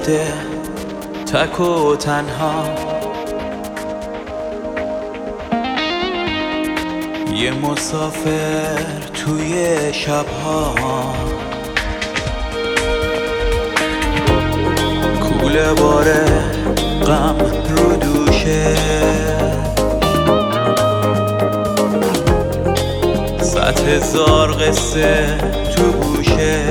افتاده تک و تنها، یه مسافر توی شبها، کوله باره غم رو دوشه، صد هزار قصه تو گوشه،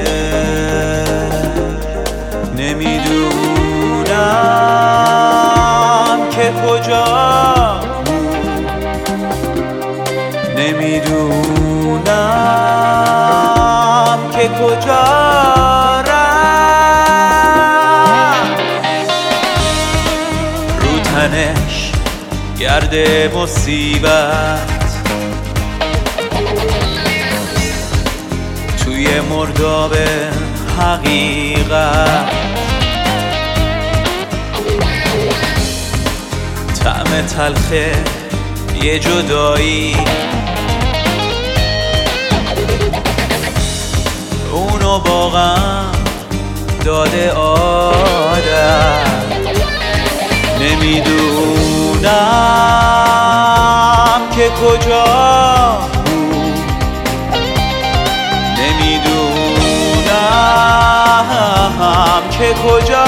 نمیدونم که کجا، نمیدونم که کجا رفت، رو تنش گرد مصیبت، توی مرداب حقیقت، طعم تلخه یه جدایی، اونو با غم داده عادت، نمیدونم که کجا بود، نمیدونم که کجا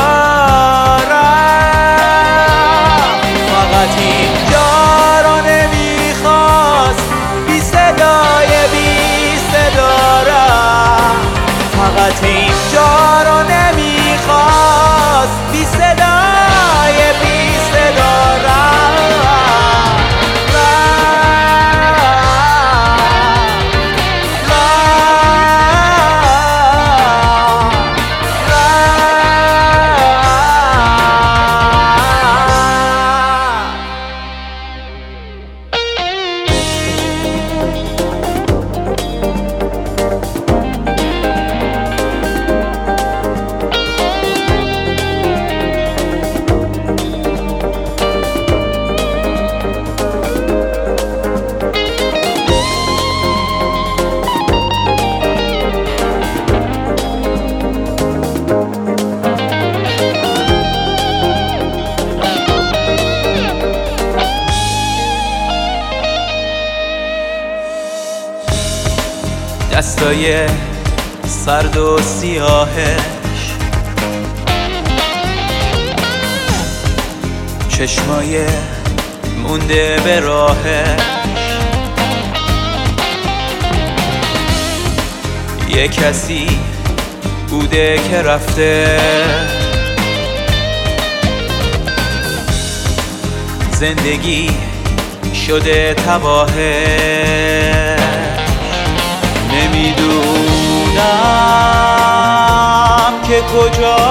رفت، فقط اینجا رو نمیخواست بی صدای بی صدا رفت، فقط اینجا رو نمیخواست بی صدای بی صدا دستای سرد و سیاهش، چشمای مونده به راهش، یه کسی بوده که رفته، زندگی شده تباهه، نمیدونم که کجا